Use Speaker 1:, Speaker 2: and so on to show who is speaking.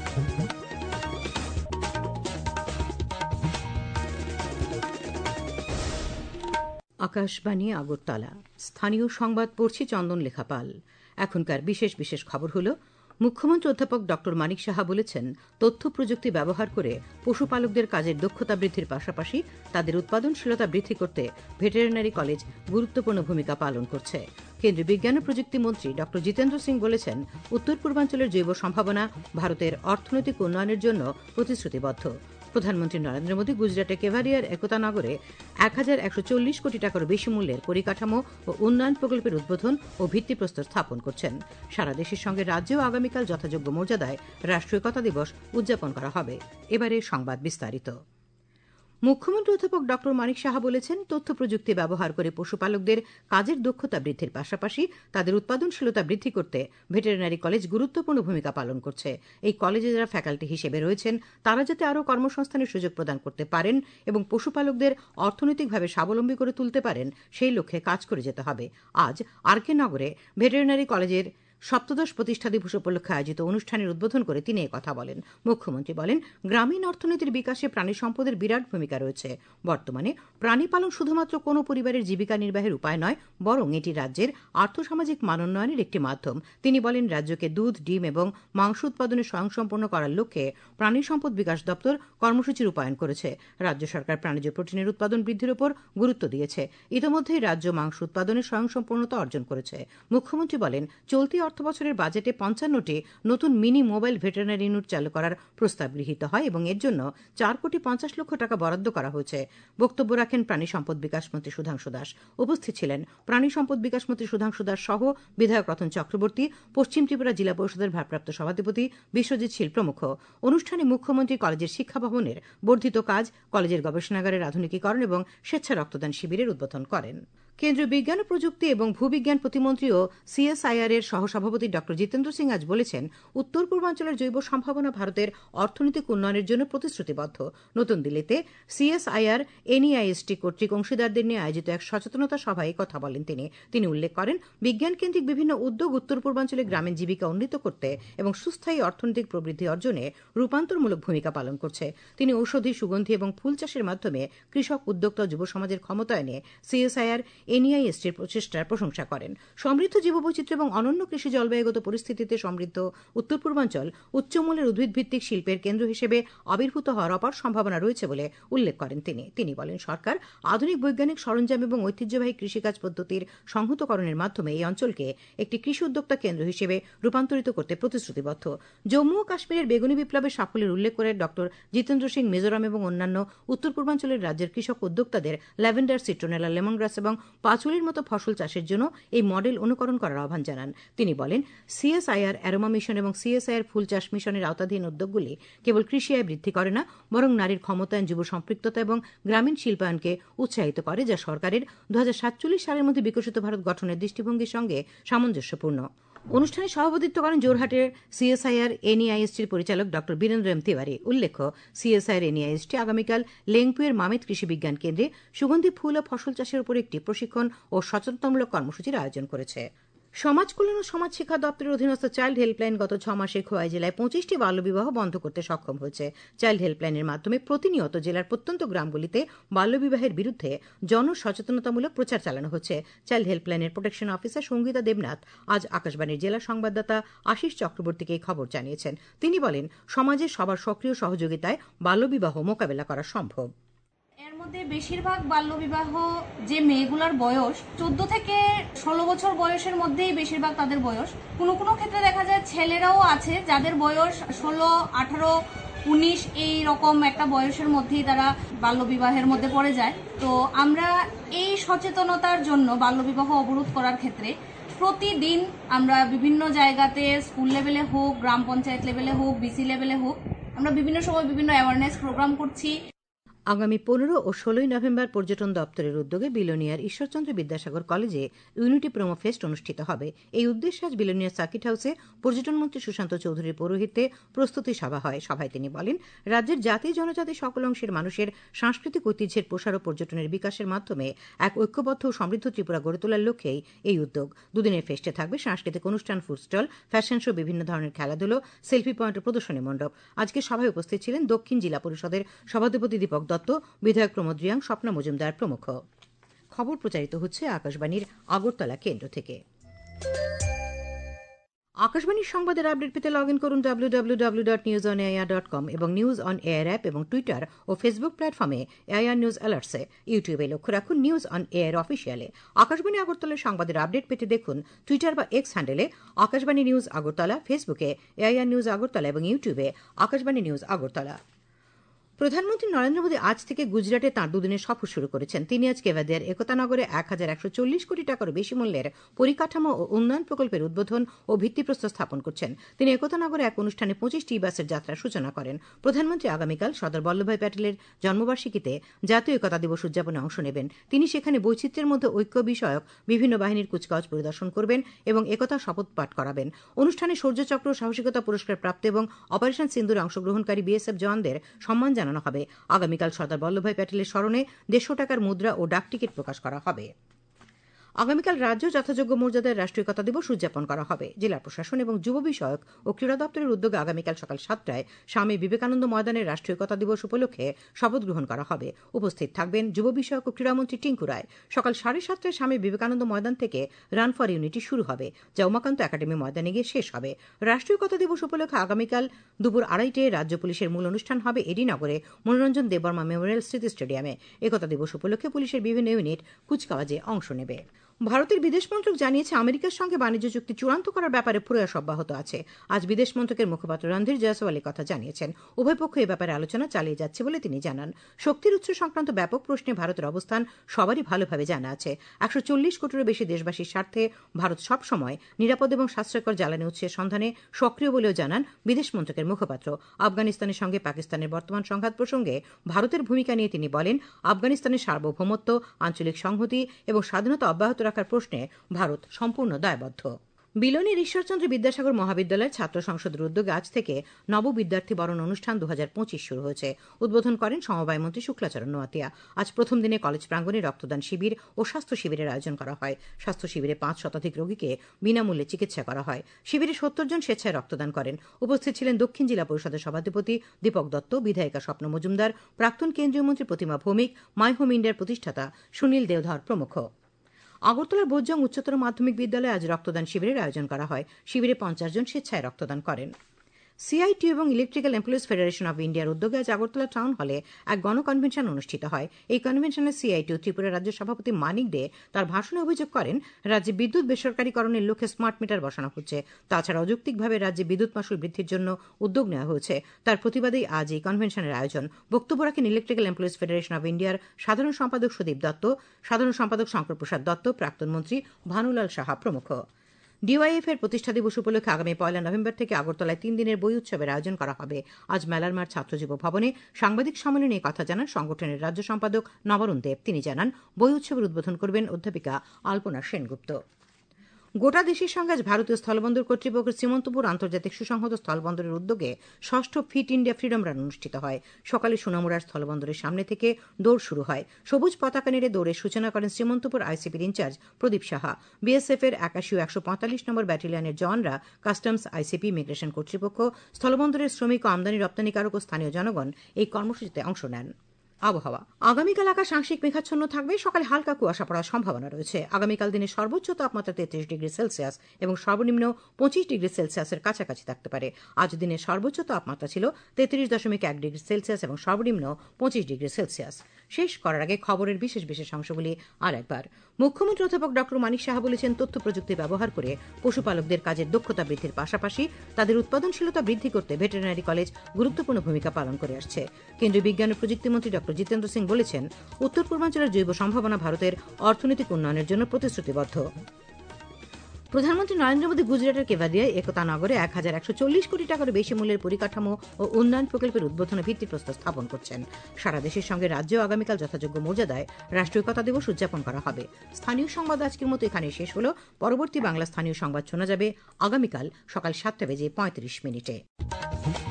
Speaker 1: আকাশবাণী আগরতলা। স্থানীয় সংবাদ পড়ছি চন্দন লেখাপাল। এখনকার বিশেষ বিশেষ খবর হলো, মুখ্যমন্ত্রী অধ্যাপক ড মানিক সাহা বলেছেন, তথ্য প্রযুক্তি ব্যবহার করে পশুপালকদের কাজের দক্ষতা বৃদ্ধির পাশাপাশি তাদের উৎপাদনশীলতা বৃদ্ধি করতে ভেটেরিনারি কলেজ গুরুত্বপূর্ণ ভূমিকা পালন করছে। কেন্দ্রীয় বিজ্ঞান ও প্রযুক্তি মন্ত্রী ড জিতেন্দ্র সিং বলেছেন, উত্তর পূর্বাঞ্চলের জৈব সম্ভাবনা ভারতের অর্থনৈতিক উন্নয়নের জন্য প্রতিশ্রুতিবদ্ধ। প্রধানমন্ত্রী নরেন্দ্র মোদী গুজরাটে কেভারিয়ার একতানগরে ১,১৪০ কোটি টাকার বেশি মূল্যের পরিকাঠামো ও উন্নয়ন প্রকল্পের উদ্বোধন ও ভিত্তিপ্রস্তর স্থাপন করছেন। সারা দেশের সঙ্গে রাজ্যেও আগামীকাল যথাযোগ্য মর্যাদায় রাষ্ট্রীয় একতা দিবস উদযাপন করা হবে। এবারে সংবাদ বিস্তারিত। মুখ্যমন্ত্রী অধ্যাপক ড মানিক সাহা বলেছেন, তথ্য প্রযুক্তি ব্যবহার করে পশুপালকদের কাজের দক্ষতা বৃদ্ধির পাশাপাশি তাদের উৎপাদনশীলতা বৃদ্ধি করতে ভেটেরিনারি কলেজ গুরুত্বপূর্ণ ভূমিকা পালন করছে। এই কলেজে যারা ফ্যাকাল্টি হিসেবে রয়েছেন তারা যাতে আরও কর্মসংস্থানের সুযোগ প্রদান করতে পারেন এবং পশুপালকদের অর্থনৈতিকভাবে স্বাবলম্বী করে তুলতে পারেন, সেই লক্ষ্যে কাজ করে যেতে হবে। আজ আর.কে. নগরে ভেটেরিনারি কলেজের সপ্তদশ প্রতিষ্ঠা দিবস উপলক্ষে আয়োজিত অনুষ্ঠানের উদ্বোধন করে তিনি কথা বলেন। মুখ্যমন্ত্রী বলেন, গ্রামীণ অর্থনীতির বিকাশে প্রাণী সম্পদের বিরাট ভূমিকা রয়েছে। বর্তমানে প্রাণী পালন শুধুমাত্র কোনো পরিবারের জীবিকা নির্বাহের উপায় নয়, বরং এটি রাজ্যের আর্থসামাজিক মানোন্নয়নের একটি মাধ্যম। তিনি বলেন, রাজ্যকে দুধ, ডিম এবং মাংস উৎপাদনে স্বয়ংসম্পূর্ণ করার লক্ষ্যে প্রাণী সম্পদ বিকাশ দপ্তর কর্মসূচি রূপায়ণ করেছে। রাজ্য সরকার প্রাণীজ প্রোটিনের উৎপাদন বৃদ্ধির উপর গুরুত্ব দিয়েছে। ইতিমধ্যেই রাজ্য মাংস উৎপাদনে স্বয়ংসম্পূর্ণতা অর্জন করেছে। মুখ্যমন্ত্রী বলেন, চলতি অর্থবছরের বাজেটে ৫৫টি নতুন মিনি মোবাইল ভেটেরিনারি ইউনিট চালু করার প্রস্তাব গৃহীত হয় এবং এর জন্য ৪,৫০,০০,০০০ টাকা বরাদ্দ করা হয়েছে। বক্তব্য রাখেন প্রাণী সম্পদ বিকাশ মন্ত্রী সুধাংশু দাস। উপস্থিত ছিলেন প্রাণী সম্পদ বিকাশ মন্ত্রী সুধাংশু দাস সহ বিধায়ক রতন চক্রবর্তী, পশ্চিম ত্রিপুরা জেলা পরিষদের ভারপ্রাপ্ত সভাধিপতি বিশ্বজিৎ শীল প্রমুখ। অনুষ্ঠানে মুখ্যমন্ত্রী কলেজের শিক্ষা ভবনের বর্ধিত কাজ, কলেজের গবেষণাগারের আধুনিকীকরণ এবং স্বেচ্ছা রক্তদান শিবিরের উদ্বোধন করেন। কেন্দ্রীয় বিজ্ঞান ও প্রযুক্তি এবং ভূবিজ্ঞান প্রতিমন্ত্রী ও CSIR এর সহসভাপতি ড জিতেন্দ্র সিং আজ বলেছেন, উত্তর পূর্বাঞ্চলের জৈব সম্ভাবনা ভারতের অর্থনৈতিক উন্নয়নের জন্য প্রতিশ্রুতিবদ্ধ। নতুন দিল্লিতে CSIR NEIST কর্তৃক অংশীদারদের নিয়ে আয়োজিত এক সচেতনতা সভায় কথা বলেন তিনি উল্লেখ করেন, বিজ্ঞান কেন্দ্রিক বিভিন্ন উদ্যোগ উত্তর পূর্বাঞ্চলে গ্রামীণ জীবিকা উন্নীত করতে এবং সুস্থায়ী অর্থনৈতিক প্রবৃদ্ধি অর্জনে রূপান্তরমূলক ভূমিকা পালন করছে। তিনি ঔষধি, সুগন্ধি এবং ফুল চাষের মাধ্যমে কৃষক, উদ্যোক্তা ও যুব সমাজের ক্ষমতায়নে CSIR NEIST এর প্রচেষ্টার প্রশংসা করেন। সমৃদ্ধ জীববৈচিত্র্য এবং অনন্য কৃষি জলবায়ুগত পরিস্থিতিতে সমৃদ্ধ উত্তর পূর্বাঞ্চল উচ্চমূল্যের উদ্ভিদভিত্তিক শিল্পের কেন্দ্র হিসেবে আবির্ভূত হওয়ার অপার সম্ভাবনা রয়েছে বলে উল্লেখ করেন তিনি বলেন, সরকার আধুনিক বৈজ্ঞানিক সরঞ্জাম এবং ঐতিহ্যবাহী কৃষিকাজ পদ্ধতির সংহতকরণের মাধ্যমে এই অঞ্চলকে একটি কৃষি উদ্যোক্তা কেন্দ্র হিসেবে রূপান্তরিত করতে প্রতিশ্রুতিবদ্ধ। জম্মু ও কাশ্মীরের বেগুনি বিপ্লবের সাফল্যের উল্লেখ করে ড জিতেন্দ্র সিং মিজোরাম এবং অন্যান্য উত্তর পূর্বাঞ্চলের রাজ্যের কৃষক উদ্যোক্তাদের ল্যাভেন্ডার, সিট্রোনেলা, লেমন গ্রাস এবং পাঁচুলির মতো ফসল চাষের জন্য এই মডেল অনুকরণ করার আহ্বান জানান। তিনি বলেন, CSIR অ্যারোমা মিশন এবং CSIR ফুল চাষ মিশনের আওতাধীন উদ্যোগগুলি কেবল কৃষি আয় বৃদ্ধি করে না, বরং নারীর ক্ষমতায়ন, যুব সম্পৃক্ততা এবং গ্রামীণ শিল্পায়নকে উৎসাহিত করে, যা সরকারের ২০৪৭ সালের মধ্যে বিকশিত ভারত গঠনের দৃষ্টিভঙ্গির সঙ্গে সামঞ্জস্যপূর্ণ। অনুষ্ঠানে সভাপতিত্ব করেন জোরহাটের CSIR NEIST পরিচালক ড বীরেন্দ্র এম তিওয়ারি। উল্লেখ্য, CSIR NEIST আগামীকাল লেংপুয়ের মামেত কৃষি বিজ্ঞান কেন্দ্রে সুগন্ধি ফুল ও ফসল চাষের উপর একটি প্রশিক্ষণ ও সচেতনতামূলক কর্মসূচির আয়োজন করেছে। সমাজ কল্যাণ ও সমাজ শিক্ষা দপ্তরের অধীনস্থ চাইল্ড হেল্পলাইন গত 6 মাসে খোয়াই জেলায় 25টি বাল্যবিবাহ বন্ধ করতে সক্ষম হয়েছে। চাইল্ড হেল্পলাইনের মাধ্যমে প্রতিনিয়ত জেলার প্রত্যন্ত গ্রামগুলিতে বাল্যবিবাহের বিরুদ্ধে জনসচেতনতামূলক প্রচার চালানো হচ্ছে। চাইল্ড হেল্পলাইনের প্রোটেকশন অফিসার সঙ্গীতা দেবনাথ আজ আকাশবাণীর জেলা সংবাদদাতা আশিস চক্রবর্তীকে এই খবর জানিয়েছেন। তিনি বলেন, সমাজের সবার সক্রিয় সহযোগিতায় বাল্যবিবাহ মোকাবেলা করা সম্ভব।
Speaker 2: এর মধ্যে বেশিরভাগ বাল্যবিবাহ যে মেয়েগুলোর বয়স 14 থেকে 16 বছর বয়সের মধ্যেই বেশিরভাগ তাদের বয়স। কোনো কোনো ক্ষেত্রে দেখা যায় ছেলেরাও আছে যাদের বয়স 16, 18, 19 এই রকম একটা বয়সের মধ্যেই তারা বাল্যবিবাহের মধ্যে পড়ে যায়। তো আমরা এই সচেতনতার জন্য বাল্যবিবাহ অবরোধ করার ক্ষেত্রে প্রতিদিন আমরা বিভিন্ন জায়গাতে, স্কুল লেভেলে হোক, গ্রাম পঞ্চায়েত লেভেলে হোক, BC লেভেলে হোক, আমরা বিভিন্ন সময় বিভিন্ন অ্যাওয়ারনেস প্রোগ্রাম করছি।
Speaker 1: আগামী 15 ও 16 নভেম্বর পর্যটন দপ্তরের উদ্যোগে বিলোনিয়ার ঈশ্বরচন্দ্র বিদ্যাসাগর কলেজে ইউনিটি প্রোমো ফেস্ট অনুষ্ঠিত হবে। এই উদ্দেশ্যে আজ বিলোনিয়ার সার্কিট হাউসে পর্যটনমন্ত্রী সুশান্ত চৌধুরীর পৌরোহিত্যে প্রস্তুতি সভা হয়। সভায় তিনি বলেন, রাজ্যের জাতি জনজাতি সকল অংশের মানুষের সাংস্কৃতিক ঐতিহ্যের প্রসার ও পর্যটনের বিকাশের মাধ্যমে এক ঐক্যবদ্ধ ও সমৃদ্ধ ত্রিপুরা গড়ে তোলার লক্ষ্যেই এই উদ্যোগ। দুদিনের ফেস্টে থাকবে সাংস্কৃতিক অনুষ্ঠান, ফুড স্টল, ফ্যাশন শো, বিভিন্ন ধরনের খেলাধুলো, সেলফি পয়েন্ট ও প্রদর্শনী মণ্ডপ। আজকে সভায় উপস্থিত ছিলেন দক্ষিণ জেলা পরিষদের সভাধিপতি দীপক দত্ত, বিধায়ক প্রমোদ রিয়াং, স্বপ্না মজুমদার প্রমুখ। খবর প্রচারিত হচ্ছে আকাশবাণীর আগরতলা কেন্দ্র থেকে। আকাশবাণীর সংবাদের আপডেট পেতে লগ ইন করুন www.newsonair.com এবং নিউজ অন এয়ার অ্যাপ এবং টুইটার ও ফেসবুক প্ল্যাটফর্মে এআইআর নিউজ অ্যালার্টসে। ইউটিউবে লক্ষ্য রাখুন নিউজ অন এয়ার অফিসিয়ালে। আকাশবাণী আগরতলার সংবাদের আপডেট পেতে দেখুন টুইটার বা এক্স হ্যান্ডেলে আকাশবাণী নিউজ আগরতলা, ফেসবুকে এআইআর নিউজ আগরতলা এবং ইউটিউবে আকাশবাণী নিউজ আগরতলা। প্রধানমন্ত্রী নরেন্দ্র মোদী আজ থেকে গুজরাটে তাঁর দুদিনের সফর শুরু করেছেন। তিনি আজ কেভাদিয়ার একতানগরে 1140 কোটি টাকারও বেশি মূল্যের পরিকাঠামো ও উন্নয়ন প্রকল্পের উদ্বোধন ও ভিত্তিপ্রস্তর স্থাপন করছেন। তিনি একতানগরে এক অনুষ্ঠানে 25টি বাসের যাত্রার সূচনা করেন। প্রধানমন্ত্রী আগামীকাল সর্দার বল্লভভাই প্যাটেলের জন্মবার্ষিকীতে জাতীয় একতা দিবস উদযাপনে অংশ নেবেন। তিনি সেখানে বৈচিত্র্যের মধ্যে ঐক্য বিষয়ক বিভিন্ন বাহিনীর কুচকাওয়াজ পরিদর্শন করবেন এবং একতা শপথ পাঠ করাবেন। অনুষ্ঠানে শৌর্যচক্র, সাহসিকতা পুরস্কার প্রাপ্ত এবং অপারেশন সিন্দুরে অংশগ্রহণকারী বিএসএফ জওয়ানদের সম্মান জানানো হবে। আগামীকাল সর্দার বল্লভভাই প্যাটেলের স্মরণে 150 টাকার মুদ্রা ও ডাক টিকিট প্রকাশ করা হবে। আগামীকাল রাজ্য যথাযোগ্য মর্যাদায় রাষ্ট্রীয় একতা দিবস উদযাপন করা হবে। জেলা প্রশাসন এবং যুব বিষয়ক ও ক্রীড়া দপ্তরের উদ্যোগে আগামীকাল সকাল 7টায় স্বামী বিবেকানন্দ ময়দানে রাষ্ট্রীয় একতা দিবস উপলক্ষে শপথ গ্রহণ করা হবে। উপস্থিত থাকবেন যুব বিষয়ক ও ক্রীড়ামন্ত্রী টিঙ্কু রায়। সকাল 7:30টায় স্বামী বিবেকানন্দ ময়দান থেকে রান ফর ইউনিটি শুরু হবে, যা উমাকান্ত একাডেমি ময়দানে গিয়ে শেষ হবে। রাষ্ট্রীয় একতা দিবস উপলক্ষে আগামীকাল দুপুর 2:30টায় রাজ্য পুলিশের মূল অনুষ্ঠান হবে এডিনগরে মনোরঞ্জন দেববর্মা মেমোরিয়াল স্মৃতি স্টেডিয়ামে। একতা দিবস উপলক্ষে পুলিশের বিভিন্ন ইউনিট কুচকাওয়াজে অংশ নেবে। ভারতের বিদেশ মন্ত্রক জানিয়েছে, আমেরিকার সঙ্গে বাণিজ্য চুক্তি চূড়ান্ত করার ব্যাপারে প্রয়াস অব্যাহত আছে। আজ বিদেশ মন্ত্রকের মুখপাত্র রণধীর জয়সওয়াল কথা জানিয়েছেন। উভয় পক্ষ এ ব্যাপারে আলোচনা চালিয়ে যাচ্ছে বলে তিনি জানান। শক্তির উৎস সংক্রান্ত ব্যাপক প্রশ্নে ভারতের অবস্থান সবারই ভালোভাবে জানা আছে। 140 কোটিরও বেশি দেশবাসীর স্বার্থে ভারত সবসময় নিরাপদ এবং সাশ্রয়কর জ্বালানি উৎসের সন্ধানে সক্রিয় বলেও জানান বিদেশ মন্ত্রকের মুখপাত্র। আফগানিস্তানের সঙ্গে পাকিস্তানের বর্তমান সংঘাত প্রসঙ্গে ভারতের ভূমিকা নিয়ে তিনি বলেন, আফগানিস্তানের সার্বভৌমত্ব, আঞ্চলিক সংহতি এবং স্বাধীনতা অব্যাহত রাখার প্রশ্নে ভারত সম্পূর্ণ দায়বদ্ধ। বিলোনিয়ার ঈশ্বরচন্দ্র বিদ্যাসাগর মহাবিদ্যালয়ের ছাত্র সংসদের উদ্যোগে আজ থেকে নববিদ্যার্থী বরণ অনুষ্ঠান 2025 শুরু হয়েছে। উদ্বোধন করেন সমবায় মন্ত্রী শুক্লাচরণ নোয়াতিয়া। আজ প্রথম দিনে কলেজ প্রাঙ্গণে রক্তদান শিবির ও স্বাস্থ্য শিবিরের আয়োজন করা হয়। স্বাস্থ্য শিবিরে 5 শতাধিক রোগীকে বিনামূল্যে চিকিৎসা করা হয়। শিবিরে 70 জন স্বেচ্ছায় রক্তদান করেন। উপস্থিত ছিলেন দক্ষিণ জেলা পরিষদের সভাধিপতি দীপক দত্ত, বিধায়িকা স্বপ্ন মজুমদার, প্রাক্তন কেন্দ্রীয় মন্ত্রী প্রতিমা ভৌমিক, মাই হোম ইন্ডিয়ার প্রতিষ্ঠাতা সুনীল দেওধর প্রমুখ। আগরতলার বোজ্জং উচ্চতর মাধ্যমিক বিদ্যালয়ে আজ রক্তদান শিবিরের আয়োজন করা হয়। শিবিরে 50 জন স্বেচ্ছায় রক্তদান করেন। সিআইটি এবং ইলেকট্রিক্যাল এমপ্লয়িজ ফেডারেশন অব ইন্ডিয়ার উদ্যোগে আজ আগরতলা টাউন হলে এক গণকনভেনশন অনুষ্ঠিত হয়। এই কনভেনশনে সিআইটি ও ত্রিপুরা রাজ্য সভাপতি মানিক দে তার ভাষণে অভিযোগ করেন, রাজ্যে বিদ্যুৎ বেসরকারীকরণের লক্ষ্যে স্মার্ট মিটার বসানো হচ্ছে। তাছাড়া অযৌক্তিকভাবে রাজ্যে বিদ্যুৎ মাশুল বৃদ্ধির জন্য উদ্যোগ নেওয়া হয়েছে। তার প্রতিবাদেই আজ এই কনভেনশনের আয়োজন। বক্তব্য রাখেন ইলেকট্রিক্যাল এমপ্লয়িজ ফেডারেশন অব ইন্ডিয়ার সাধারণ সম্পাদক সুদীপ দত্ত, সাধারণ সম্পাদক শঙ্কর প্রসাদ দত্ত, প্রাক্তন মন্ত্রী ভানুলাল সাহা প্রমুখ। ডিওয়াইএফ এর প্রতিষ্ঠা দিবস উপলক্ষে আগামী 1 নভেম্বর থেকে আগরতলায় 3 দিনের বই উৎসবের আয়োজন করা হবে। আজ মেলার মাঠ ছাত্রজীব ভবনে সাংবাদিক সম্মেলনে এই কথা জানান সংগঠনের রাজ্য সম্পাদক নবরুণ দেব। তিনি জানান, বই উৎসবের উদ্বোধন করবেন অধ্যাপিকা আলপনা সেনগুপ্ত। গোটা দেশের সঙ্গে আজ ভারতীয় স্থলবন্দর কর্তৃপক্ষের শ্রীমন্তপুর আন্তর্জাতিক সুসংহত স্থলবন্দরের উদ্যোগে 6ষ্ঠ ফিট ইন্ডিয়া ফ্রিডম রান অনুষ্ঠিত হয়। সকালে সোনামুড়ার স্থলবন্দরের সামনে থেকে দৌড় শুরু হয়। সবুজ পতাকা নেড়ে দৌড়ের সূচনা করেন শ্রীমন্তপুর আইসিপির ইনচার্জ প্রদীপ সাহা। বিএসএফ এর 81 ও 145 নম্বর ব্যাটালিয়নের জওয়ানরা, কাস্টমস, আইসিপি, ইমিগ্রেশন কর্তৃপক্ষ, স্থলবন্দরের শ্রমিক ও আমদানি রপ্তানিকারক ও স্থানীয় জনগণ এই কর্মসূচিতে অংশ নেন। আবহাওয়া। আগামীকাল আকাশ আংশিক মেঘাচ্ছন্ন থাকবে। সকালে হালকা কুয়াশা পড়ার সম্ভাবনা রয়েছে। আগামীকাল দিনের সর্বোচ্চ তাপমাত্রা 33 ডিগ্রি সেলসিয়াস এবং সর্বনিম্ন 25 ডিগ্রি সেলসিয়াসের কাছাকাছি থাকতে পারে। আজ দিনের সর্বোচ্চ তাপমাত্রা ছিল 33.1 ডিগ্রি সেলসিয়াস এবং সর্বনিম্ন 25 ডিগ্রি সেলসিয়াস। শেষ করার আগে খবরের বিশেষ বিশেষ অংশগুলি আর একবার। মুখ্যমন্ত্রী অধ্যাপক ডক্টর মানিক সাহা বলেছেন, তথ্য প্রযুক্তি ব্যবহার করে পশুপালকদের কাজের দক্ষতা বৃদ্ধির পাশাপাশি তাদের উৎপাদনশীলতা বৃদ্ধি করতে ভেটেরিনারি কলেজ গুরুত্বপূর্ণ ভূমিকা পালন করে আসছে। কেন্দ্রীয় বিজ্ঞান ও প্রযুক্তিমন্ত্রী ডক্টর জিতেন্দ্র সিং বলেছেন, উত্তর পূর্বাঞ্চলের জৈব সম্ভাবনা ভারতের অর্থনৈতিক উন্নয়নের জন্য প্রতিশ্রুতিবদ্ধ। প্রধানমন্ত্রী নরেন্দ্র মোদী গুজরাটের কেভাদিয়ায় একতা নগরে 1140 কোটি টাকার বেশি মূল্যের পরিকাঠামো ও উন্নয়ন প্রকল্পের উদ্বোধনে ভিত্তিপ্রস্তর স্থাপন করছেন। সারা দেশের সঙ্গে রাজ্যেও আগামীকাল যথাযোগ্য মর্যাদায় রাষ্ট্রীয় একতা দিবস উদযাপন করা হবে। স্থানীয় সংবাদ আজকের মতো এখানে শেষ হলো। পরবর্তী বাংলা স্থানীয় সংবাদ শোনা যাবে আগামীকাল সকাল 7:35 মিনিটে।